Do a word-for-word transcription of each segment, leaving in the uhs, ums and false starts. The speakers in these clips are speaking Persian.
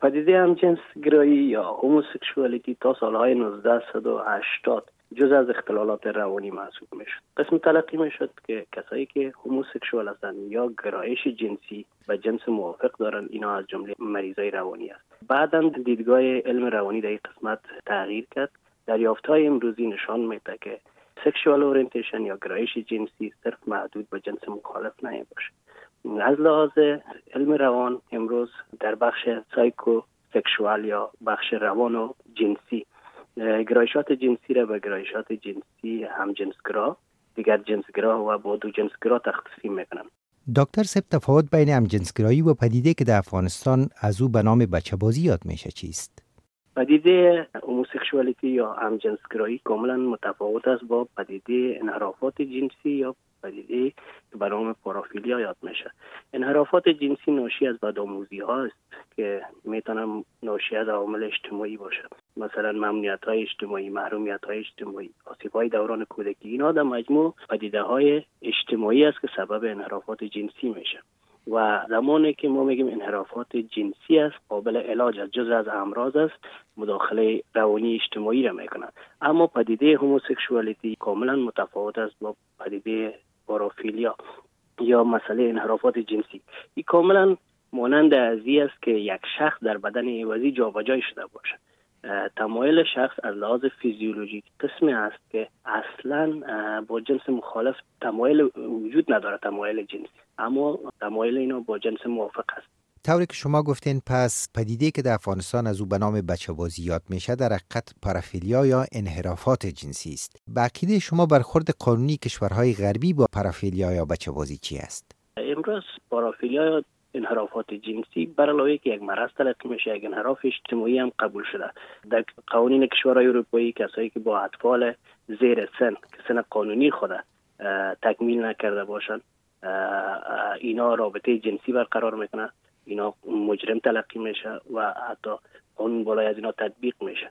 پدیده همجنس گرایی یا هوموسکشوالیتی تا سالهای نوزده و هشتاد جز از اختلالات روانی محسوب میشد. قسم تلقی میشد که کسایی که هوموسکشوال هستند یا گرایش جنسی و جنس موافق دارن، اینا از جمله مریضای روانی است. بعداً دیدگاه علم روانی در این قسمت تغییر کرد. دریافت‌های امروزی نشان میده که سکشوال اورینتیشن یا گرایش جنسی صرف محدود به جنس مخالف نمیباشه. از لحاظ علم روان امروز در بخش سایکو سکشوال یا بخش روان و جنسی گرایشات جنسی را به گرایشات جنسی همجنسگرا، دیگر جنسگرا و با دو جنسگرا تقسیم میکنن. دکتر سب، تفاوت بین همجنسگرایی و پدیده که در افغانستان از او به نام بچه‌بازی یاد میشه چیست؟ پدیده هوموسکشوالیتی یا همجنسگرایی کاملا متفاوت است با پدیده انحرافات جنسی یا پدیده که به نام پارافیلیا یاد میشه. انحرافات جنسی ناشی از بدآموزی ها است که میتونن ناشی از عوامل اجتماعی باشه، مثلا ممنوعیت های اجتماعی، محرومیت های اجتماعی، آسیب های دوران کودکی. اینا در مجموع پدیده های اجتماعی است که سبب انحرافات جنسی میشه. و زمانی که ما میگیم انحرافات جنسی است، قابل علاج است، جز از امراض است، مداخله روانی اجتماعی را میکنن. اما پدیده هوموسکشوالیتی کاملا متفاوت است با پدیده پارافیلیا یا مسئله انحرافات جنسی. این کاملا مانند ازی است که یک شخص در بدن عوضی جابجایی شده باشه. تمایل شخص از لحاظ فیزیولوژیک قسمی است که اصلا با جنس مخالف تمایل وجود نداره، تمایل جنسی، اما تمایل اینا با جنس موافق است. طوری که شما گفتین، پس پدیده که در افغانستان از او به نام بچه‌بازی یاد میشه در حقیقت پارافیلیا یا انحرافات جنسی است. به عقیده شما برخورد قانونی کشورهای غربی با پارافیلیا یا بچه‌بازی چی است؟ امروز پارافیلیا یا انحرافات جنسی بر علاوه که یک مرض تلقی میشه، یک انحراف اجتماعی هم قبول شده. در قوانین کشورهای اروپایی کسایی که با اطفال زیر سن که سن قانونی خود تکمیل نکرده باشن، اینا رابطه جنسی برقرار میکنن، اینا مجرم تلقی میشه و حتی قانون بالای از اینا تطبیق میشه.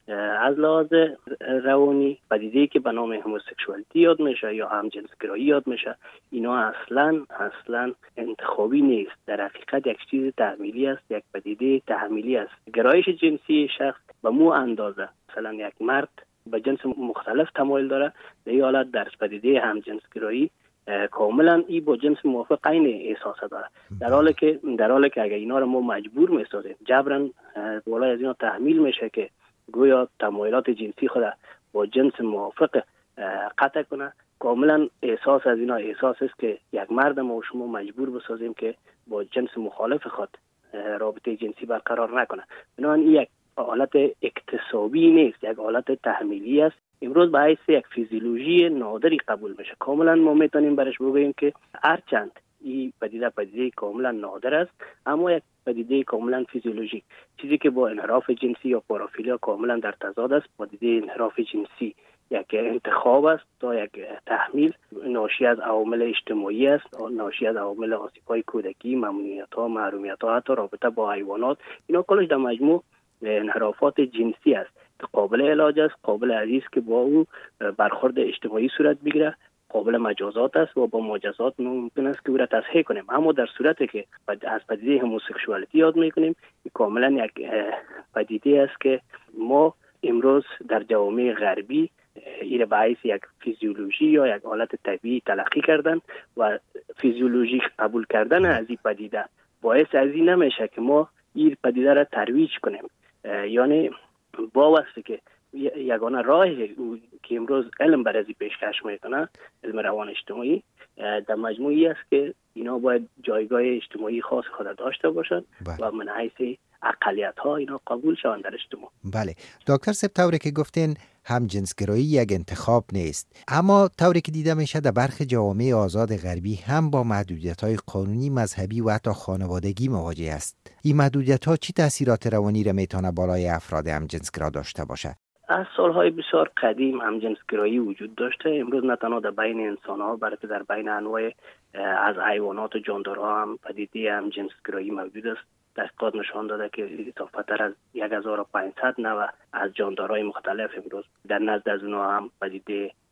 از لحاظ روانی پدیده‌ای که به نام هوموسکشوالیتی یاد میشه یا همجنسگرایی یاد میشه، اینا اصلا اصلا انتخابی نیست، در حقیقت یک چیز تحمیلی است، یک پدیده تحمیلی است. گرایش جنسی شخص به مو اندازه، مثلا یک مرد به جنس مختلف تمایل داره، در این حالت در پدیده همجنسگرایی کاملا ای با جنس موافق عین احساس داره، در حالی که در حالی که اگه اینا رو ما مجبور میسازیم، جبران بالای از اینا تحمیل میشه که گویا تمایلات جنسی خود با جنس موافق قطع کنه، کاملا احساس از اینا احساس است که یک مرد ما و شما مجبور بسازیم که با جنس مخالف خود رابطه جنسی برقرار نکنه. بنابراین این یک حالت اکتسابی نیست، یک حالت تحمیلی است. امروز به حیث یک فیزیولوژی نادری قبول میشه. کاملا ما میتونیم برش بگوییم که هرچند این پدیده پدیده کاملا نادر است، اما یک پدیده کاملا فیزیولوژیک، چیزی که با انحراف جنسی یا پارافیلیا کاملا در تضاد است. پدیده انحراف جنسی یک انتخاب است تا یک تحمیل ناشی از عوامل اجتماعی است، ناشی از عوامل آسیب‌های کودکی، ممنوعیت‌ها، محرومیت‌ها، حتی رابطه با حیوانات. اینا کلش در مجموع انحرافات جنسی است که قابل علاج است، قابل عزیز که با او برخورد اجتماعی صورت بگیره، قابل مجازات است و با مجازات ممکن است که او را تصحیح کنیم. اما در صورتی که از پدیده هوموسکشوالیتی یاد میکنیم، کاملا یک پدیده است که ما امروز در جوامع غربی این به حیث یک فیزیولوژی یا یک حالت طبیعی تلقی کردن و فیزیولوژیک قبول کردن از این پدیده باعث از این نمیشه که ما این پدیده را ترویج کنیم. یعنی با واسطه که یگانه راهی که امروز علم بر ازی پیشکش میکنه، علم روان اجتماعی، در مجموعی است که اینا باید جایگاه اجتماعی خاص خود داشته باشند و من حیث اقلیت ها اینا قبول شوند در اجتماع. بله دکتر سب، طوری که گفتین هم جنسگرایی یک انتخاب نیست، اما طوری که دیده میشه در برخی جوامع آزاد غربی هم با محدودیت‌های قانونی، مذهبی و حتی خانوادگی مواجه است. این محدودیت‌ها چی تاثیرات روانی را میتونه بالای افراد هم جنسگرا داشته باشه؟ از سالهای بسیار قدیم همجنسگرایی وجود داشته. امروز نه تنها در بین انسان‌ها بلکه در بین انواع از حیوانات و جاندارها هم پدیده همجنسگرایی موجود است. تحقیقات نشان داده که اضافتر از یک هزار و پانصد نوع از جاندارهای مختلف امروز در نزد از اونها هم پدیده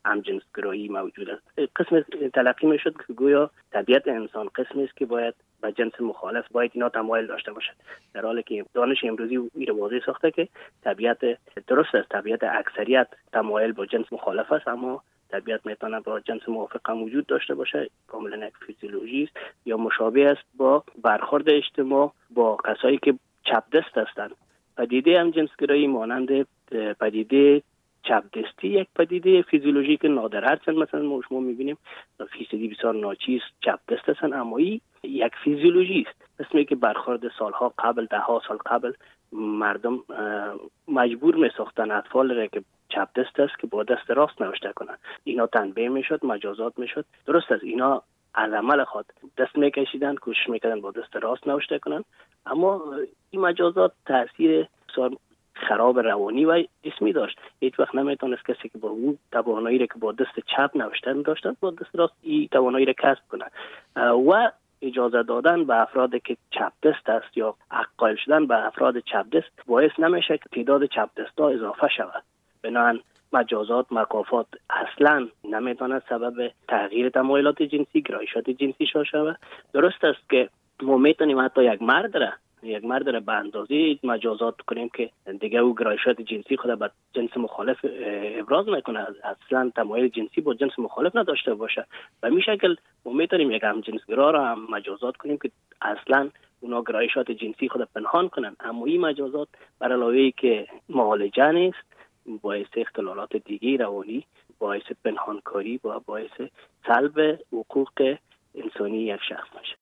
همجنسگرایی موجود است. قسم تلقی میشد که گویا طبیعت انسان قسمی است که باید با جنس مخالف باید اینا تمایل داشته باشد، در حالی که دانش امروزی میره واضح ساخته که طبیعت درست است، طبیعت اکثریت تمایل با جنس مخالف است، اما طبیعت میتونه با جنس موافق هم وجود داشته باشه. کاملا یک فیزیولوژی است یا مشابه است با برخورد اجتماع با کسایی که چپ دست هستند. پدیده همجنسگرایی مانند پدیده چپ دستی یک پدیده فیزیولوژیک نادر، هرچند مثلا ما شما میبینیم فیصدی بسیار ناچیز چپ دست هستند، اما این یک فیزیولوژی است. اسمی که برخورد سالها قبل، ده ها سال قبل مردم مجبور میساختن اطفال را که چپ دست است که با دست راست نوشته کنن. اینا تنبیه میشد، مجازات میشد. درست است، اینا از عمل خود دست میکشیدن، کوشش میکردن با دست راست نوشته کنن، اما این مجازات تاثیر بسیار خراب روانی و جسمی داشت. هیچ وقت نمیتونست کسی که با اون توانایی را که با دست چپ نوشتن داشتن با دست راست این توانایی را کسب کنن. و اجازه دادن به افرادی که چپ دست است یا حق قائل شدن به افراد چپ دست باعث نمیشه که تعداد چپ دستا اضافه شود. بنابراین مجازات، مکافات اصلا نمیتونه سبب تغییر تمایلات جنسی، گرایشات جنسی شود. درست است که ما میتونیم حتی یک مرد را یک مرد را به اندازه مجازات کنیم که دیگه او گرایشات جنسی خود به جنس مخالف ابراز نکنه، اصلا تمایل جنسی با جنس مخالف نداشته باشه. و می شکل ما میتونیم یک همجنسگرا را هم مجازات کنیم که اصلا اونا گرایشات جنسی خود پنهان کنن، اما این مجازات بر علاوه که معالجه نیست، باعث اختلالات دیگه روانی، باعث پنهانکاری و باعث سلب حقوق انسانی یک شخص میشه.